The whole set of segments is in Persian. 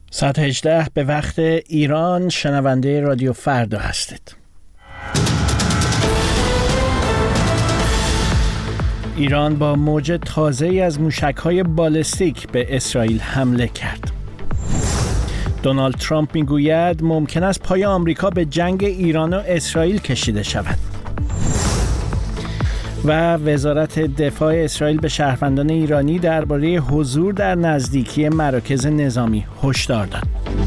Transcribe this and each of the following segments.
ساعت 18 به وقت ایران شنونده رادیو فردا هستید. ایران با موج تازه‌ای از موشک‌های بالستیک به اسرائیل حمله کرد. دونالد ترامپ میگوید ممکن است پای آمریکا به جنگ ایران و اسرائیل کشیده شود. و وزارت دفاع اسرائیل به شهروندان ایرانی درباره حضور در نزدیکی مراکز نظامی هشدار داد.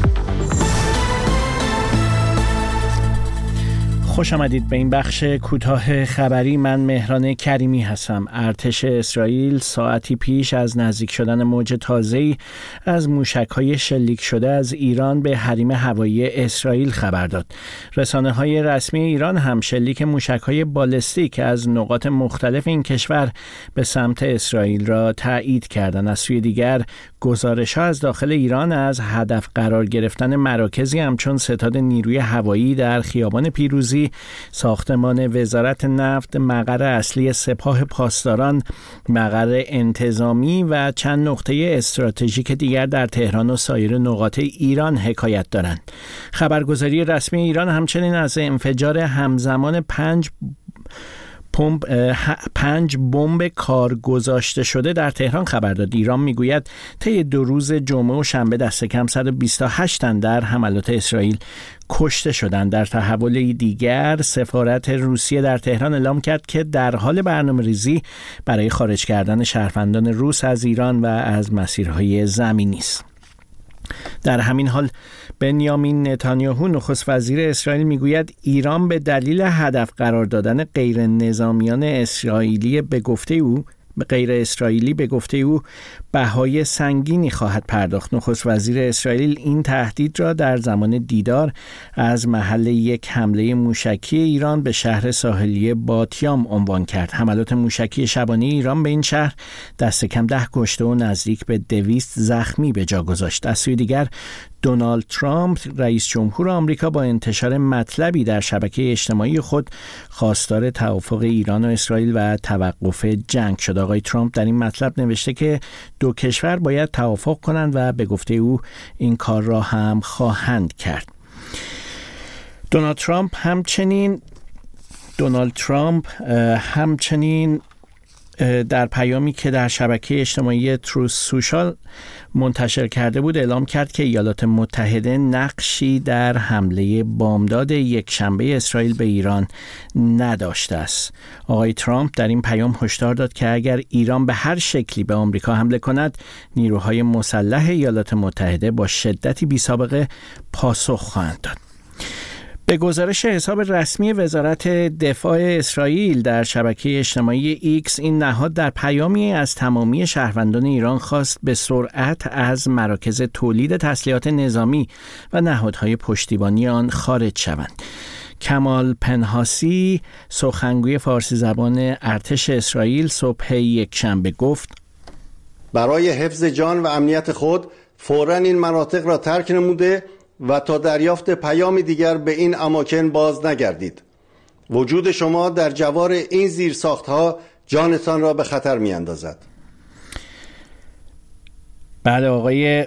خوش آمدید به این بخش کوتاه خبری. من مهران کریمی هستم. ارتش اسرائیل ساعتی پیش از نزدیک شدن موج تازه‌ای از موشک‌های شلیک شده از ایران به حریم هوایی اسرائیل خبر داد. رسانه‌های رسمی ایران هم شلیک موشک‌های بالستیک از نقاط مختلف این کشور به سمت اسرائیل را تایید کردند. از سوی دیگر گزارش‌ها از داخل ایران از هدف قرار گرفتن مراکزی همچون ستاد نیروی هوایی در خیابان پیروزی، ساختمان وزارت نفت، مقر اصلی سپاه پاسداران، مقر انتظامی و چند نقطه استراتژیک دیگر در تهران و سایر نقاط ایران حکایت دارند. خبرگزاری رسمی ایران همچنین از انفجار همزمان 5 بمب کار گذاشته شده در تهران خبر داد. ایران میگوید طی 2 روز جمعه و شنبه دست کم 128 تن در حملات اسرائیل کشته شدند. در تحول دیگر سفارت روسیه در تهران اعلام کرد که در حال برنامه‌ریزی برای خارج کردن شهروندان روس از ایران و از مسیرهای زمینی است. در همین حال بنیامین نتانیاهو نخست وزیر اسرائیل میگوید ایران به دلیل هدف قرار دادن غیر نظامیان اسرائیلی به گفته او بهای سنگینی خواهد پرداخت. نخست وزیر اسرائیل این تهدید را در زمان دیدار از محل یک حمله موشکی ایران به شهر ساحلی باتیام عنوان کرد. حملات موشکی شبانه ایران به این شهر دست کم 10 کشته و نزدیک به 200 زخمی به جا گذاشت. از سوی دیگر دونالد ترامپ رئیس جمهور آمریکا با انتشار مطلبی در شبکه اجتماعی خود خواستار توافق ایران و اسرائیل و توقف جنگ شد. آقای ترامپ در این مطلب نوشته که 2 کشور باید توافق کنند و به گفته او این کار را هم خواهند کرد. دونالد ترامپ همچنین در پیامی که در شبکه اجتماعی تروث سوشال منتشر کرده بود اعلام کرد که ایالات متحده نقشی در حمله بامداد یکشنبه اسرائیل به ایران نداشته است. آقای ترامپ در این پیام هشدار داد که اگر ایران به هر شکلی به آمریکا حمله کند، نیروهای مسلح ایالات متحده با شدتی بی‌سابقه پاسخ خواهند داد. به گزارش حساب رسمی وزارت دفاع اسرائیل در شبکه اجتماعی ایکس، این نهاد در پیامی از تمامی شهروندان ایران خواست به سرعت از مراکز تولید تسلیحات نظامی و نهادهای پشتیبانی آن خارج شوند. کمال پنهاسی، سخنگوی فارسی زبان ارتش اسرائیل، صبح یکشنبه گفت: برای حفظ جان و امنیت خود فوراً این مناطق را ترک نموده و تا دریافت پیام دیگر به این اماکن باز نگردید. وجود شما در جوار این زیرساخت‌ها جانتان را به خطر می‌اندازد. بله، آقای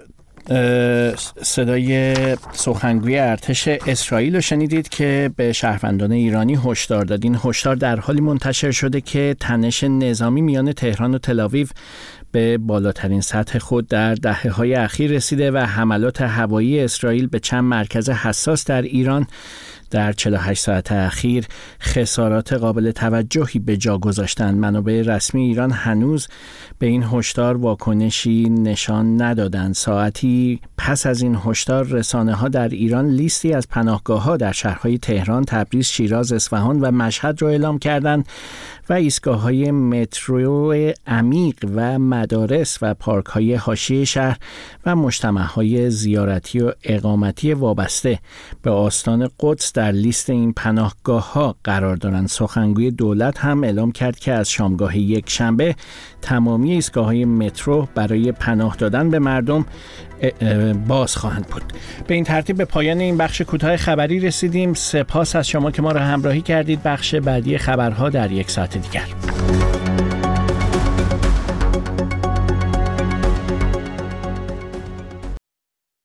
صدای سخنگوی ارتش اسرائیل رو شنیدید که به شهروندان ایرانی هشدار داد. این هشدار در حالی منتشر شده که تنش نظامی میان تهران و تل‌آویو به بالاترین سطح خود در دهه‌های اخیر رسیده و حملات هوایی اسرائیل به چند مرکز حساس در ایران در 48 ساعت اخیر خسارات قابل توجهی به جا گذاشتند. منابع رسمی ایران هنوز به این هشدار واکنشی نشان ندادند. ساعتی پس از این هشدار رسانه‌ها در ایران لیستی از پناهگاه‌ها در شهرهای تهران، تبریز، شیراز، اصفهان و مشهد را اعلام کردند و ایستگاه‌های مترو عمیق و مدارس و پارک‌های حاشیه شهر و مجتمع‌های زیارتی و اقامتی وابسته به آستان قدس در لیست این پناهگاه‌ها قرار دارند. سخنگوی دولت هم اعلام کرد که از شامگاه یکشنبه تمامی ایستگاه‌های مترو برای پناه دادن به مردم باز خواهند بود. به این ترتیب به پایان این بخش کوتاه خبری رسیدیم. سپاس از شما که ما را همراهی کردید. بخش بعدی خبرها در یک ساعت دیگر.